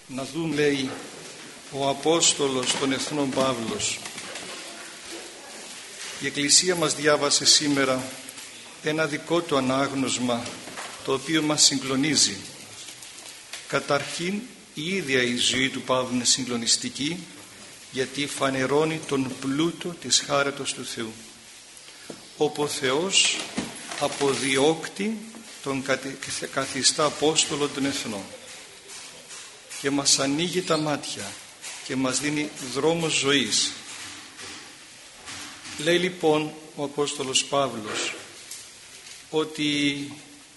να δούμε, λέει ο Απόστολος των Εθνών Παύλος. Η Εκκλησία μας διάβασε σήμερα ένα δικό του ανάγνωσμα, το οποίο μας συγκλονίζει. Καταρχήν η ίδια η ζωή του Παύλου είναι συγκλονιστική, γιατί φανερώνει τον πλούτο της χάριτος του Θεού, όπου ο Θεός αποδιώκτη τον καθιστά Απόστολο των Εθνών και μας ανοίγει τα μάτια και μας δίνει δρόμο ζωής. Λέει λοιπόν ο Απόστολος Παύλος ότι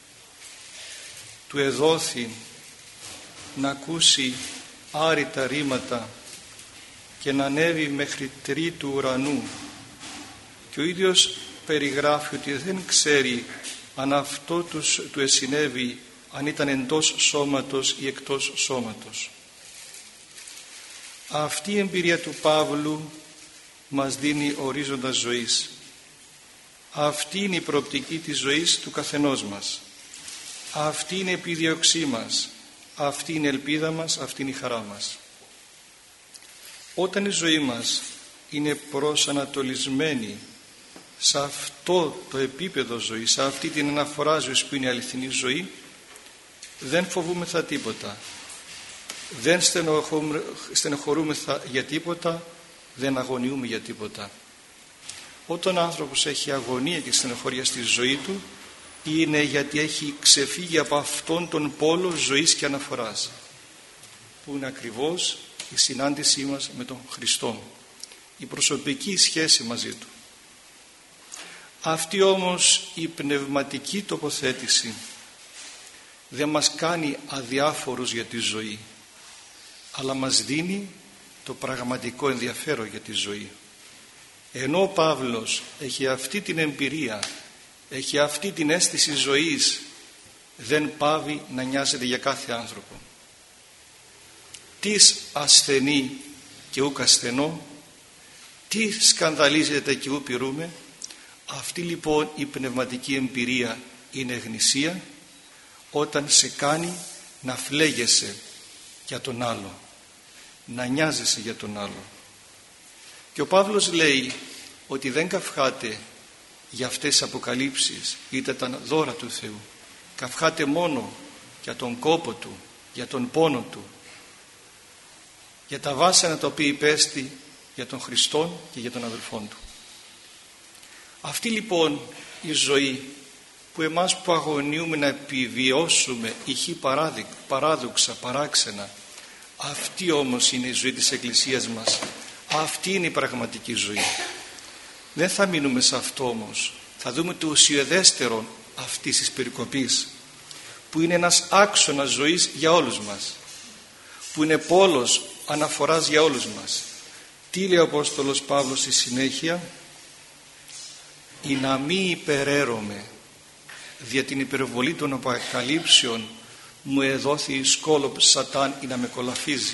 του εδόθη να ακούσει άρρητα ρήματα και να ανέβει μέχρι τρίτου ουρανού, και ο ίδιος περιγράφει ότι δεν ξέρει αν αυτό του εσυνέβη, αν ήταν εντός σώματος ή εκτός σώματος. Αυτή η εμπειρία του Παύλου μας δίνει ορίζοντα ζωής. Αυτή είναι η προοπτική της ζωής του καθενός μας. Αυτή είναι η επίδειωξή μας. Αυτή είναι η ελπίδα μας. Αυτή είναι η χαρά μας. Όταν η ζωή μας είναι προσανατολισμένη σε αυτό το επίπεδο ζωής, σε αυτή την αναφορά ζωής που είναι η αληθινή ζωή, δεν φοβούμεθα τίποτα, δεν στενοχωρούμεθα για τίποτα, δεν αγωνιούμε για τίποτα. Όταν ο άνθρωπος έχει αγωνία και στενοχωρία στη ζωή του, είναι γιατί έχει ξεφύγει από αυτόν τον πόλο ζωής και αναφοράς, που είναι ακριβώς η συνάντησή μας με τον Χριστό, η προσωπική σχέση μαζί του. Αυτή όμως η πνευματική τοποθέτηση δεν μας κάνει αδιάφορους για τη ζωή, αλλά μας δίνει το πραγματικό ενδιαφέρον για τη ζωή. Ενώ ο Παύλος έχει αυτή την εμπειρία, έχει αυτή την αίσθηση ζωής, δεν πάβει να νοιάζεται για κάθε άνθρωπο. Τι ασθενεί και ούκ ασθενώ, τι σκανδαλίζεται και ου πειρούμε. Αυτή λοιπόν η πνευματική εμπειρία είναι γνησία, όταν σε κάνει να φλέγεσαι για τον άλλο, να νοιάζεσαι για τον άλλο. Και ο Παύλος λέει ότι δεν καυχάται για αυτές τις αποκαλύψεις, είτε τα δώρα του Θεού. Καυχάται μόνο για τον κόπο του, για τον πόνο του, για τα βάσανα τα οποία υπέστη για τον Χριστόν και για τον αδελφόν του. Αυτή λοιπόν η ζωή που εμάς που αγωνιούμε να επιβιώσουμε ηχεί παράδοξα, παράξενα, αυτή όμως είναι η ζωή της Εκκλησίας μας. Αυτή είναι η πραγματική ζωή. Δεν θα μείνουμε σε αυτό όμως. Θα δούμε το ουσιοδέστερο αυτής της περικοπής, που είναι ένας άξονας ζωής για όλους μας, που είναι πόλος αναφοράς για όλους μας. Τι λέει ο Απόστολος Παύλος στη συνέχεια? «Ή να μη υπεραίρομαι, δια την υπερβολή των αποκαλύψεων μου εδόθη η σκόλοπ Σατάν ή να με κολαφίζει.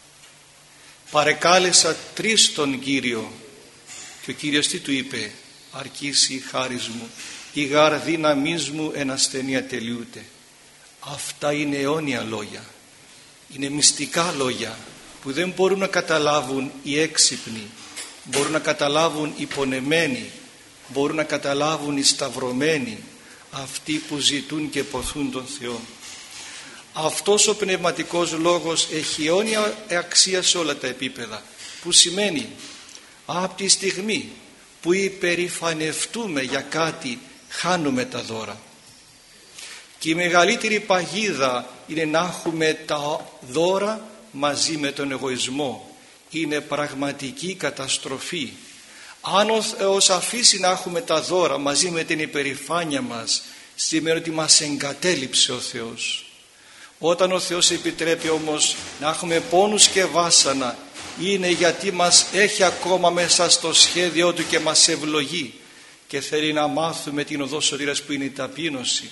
Παρεκάλεσα 3 τον Κύριο, και ο Κύριος τι του είπε? Αρκήσει η χάρις μου, η γάρ δύναμής μου εν ασθενεία τελειούται». Αυτά είναι αιώνια λόγια, είναι μυστικά λόγια που δεν μπορούν να καταλάβουν οι έξυπνοι, μπορούν να καταλάβουν οι πονεμένοι, μπορούν να καταλάβουν οι σταυρωμένοι, αυτοί που ζητούν και ποθούν τον Θεό. Αυτός ο πνευματικός λόγος έχει αιώνια αξία σε όλα τα επίπεδα, που σημαίνει από τη στιγμή που υπερηφανευτούμε για κάτι, χάνουμε τα δώρα. Και η μεγαλύτερη παγίδα είναι να έχουμε τα δώρα μαζί με τον εγωισμό. Είναι πραγματική καταστροφή. Αν ο Θεός αφήσει να έχουμε τα δώρα μαζί με την υπερηφάνεια μας, σημαίνει ότι μας εγκατέλειψε ο Θεός. Όταν ο Θεός επιτρέπει όμως να έχουμε πόνους και βάσανα, είναι γιατί μας έχει ακόμα μέσα στο σχέδιό του και μας ευλογεί και θέλει να μάθουμε την οδό σωτηρίας, που είναι η ταπείνωση,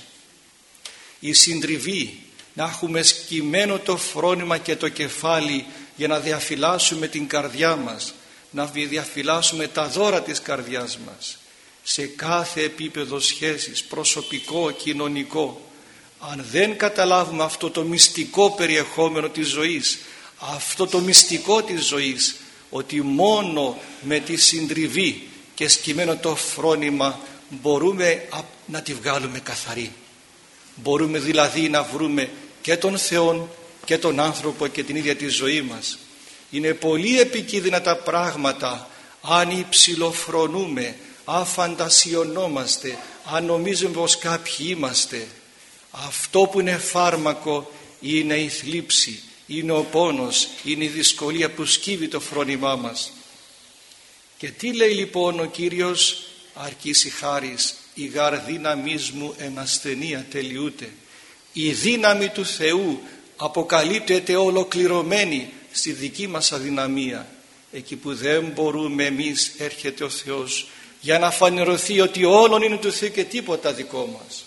η συντριβή, να έχουμε σκυμμένο το φρόνημα και το κεφάλι για να διαφυλάσσουμε την καρδιά μας, να διαφυλάσσουμε τα δώρα της καρδιάς μας σε κάθε επίπεδο σχέσης, προσωπικό, κοινωνικό. Αν δεν καταλάβουμε αυτό το μυστικό περιεχόμενο της ζωής, αυτό το μυστικό της ζωής, ότι μόνο με τη συντριβή και σκυμμένο το φρόνημα μπορούμε να τη βγάλουμε καθαρή. Μπορούμε δηλαδή να βρούμε και τον Θεό και τον άνθρωπο και την ίδια τη ζωή μας. Είναι πολύ επικίνδυνα τα πράγματα αν υψηλοφρονούμε, αν φαντασιωνόμαστε, αν νομίζουμε πως κάποιοι είμαστε. Αυτό που είναι φάρμακο είναι η θλίψη, είναι ο πόνος, είναι η δυσκολία που σκύβει το φρόνημά μας. Και τι λέει λοιπόν ο Κύριος? Αρκείς η χάρις, η γάρ δύναμής μου εν ασθενεία τελειούται. Η δύναμη του Θεού αποκαλύπτεται ολοκληρωμένη στη δική μας αδυναμία. Εκεί που δεν μπορούμε εμείς, έρχεται ο Θεός για να φανερωθεί ότι όλον είναι του Θεού και τίποτα δικό μας.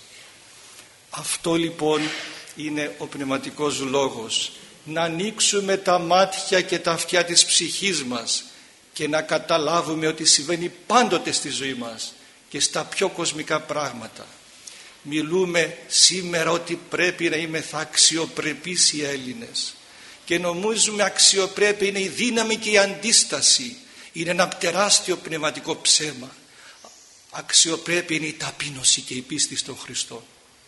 Αυτό λοιπόν είναι ο πνευματικός λόγος. Να ανοίξουμε τα μάτια και τα αυτιά της ψυχής μας και να καταλάβουμε ότι συμβαίνει πάντοτε στη ζωή μας και στα πιο κοσμικά πράγματα. Μιλούμε σήμερα ότι πρέπει να είμαστε αξιοπρεπείς οι Έλληνες και νομίζουμε αξιοπρέπεια είναι η δύναμη και η αντίσταση. Είναι ένα τεράστιο πνευματικό ψέμα. Αξιοπρέπεια είναι η ταπείνωση και η πίστη στον Χριστό.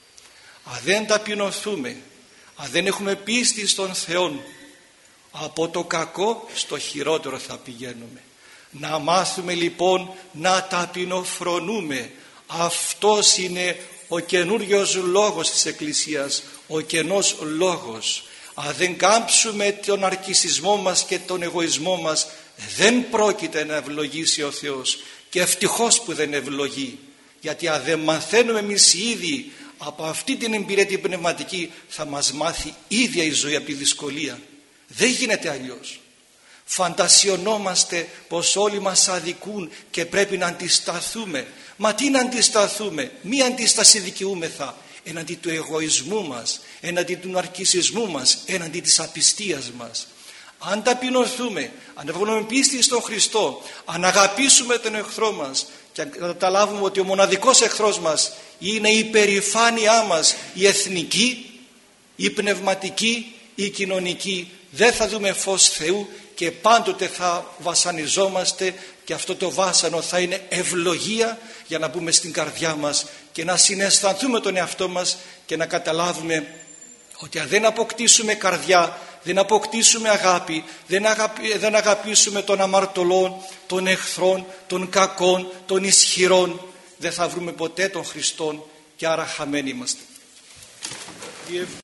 Αν δεν ταπεινωθούμε, αν δεν έχουμε πίστη στον Θεό, από το κακό στο χειρότερο θα πηγαίνουμε. Να μάθουμε λοιπόν να ταπεινοφρονούμε. Αυτός είναι ο καινούριος λόγος της Εκκλησίας, ο κενός λόγος. Αν δεν κάμψουμε τον αρκισισμό μας και τον εγωισμό μας, δεν πρόκειται να ευλογήσει ο Θεός. Και ευτυχώς που δεν ευλογεί, γιατί αν δεν μαθαίνουμε εμείς ήδη από αυτή την εμπειρία την πνευματική, θα μας μάθει ίδια η ζωή από τη δυσκολία. Δεν γίνεται αλλιώς. Φαντασιωνόμαστε πως όλοι μας αδικούν και πρέπει να αντισταθούμε. Μα τι να αντισταθούμε? Μία αντίσταση δικαιούμεθα εναντί του εγωισμού μας, εναντί του ναρκισσισμού μας, εναντί της απιστίας μας. Αν ταπεινωθούμε, αν έχουμε πίστη στον Χριστό, αν αγαπήσουμε τον εχθρό μας και αν καταλάβουμε ότι ο μοναδικός εχθρός μας είναι η υπερηφάνειά μας, η εθνική, η πνευματική, η κοινωνική, δεν θα δούμε φως Θεού και πάντοτε θα βασανιζόμαστε και αυτό το βάσανο θα είναι ευλογία για να μπούμε στην καρδιά μας και να συναισθανθούμε τον εαυτό μας και να καταλάβουμε ότι αν δεν αποκτήσουμε καρδιά, δεν αποκτήσουμε αγάπη, δεν αγαπήσουμε τον αμαρτωλόν, τον εχθρόν, τον κακόν, τον ισχυρόν, δεν θα βρούμε ποτέ τον Χριστόν και άρα χαμένοι είμαστε.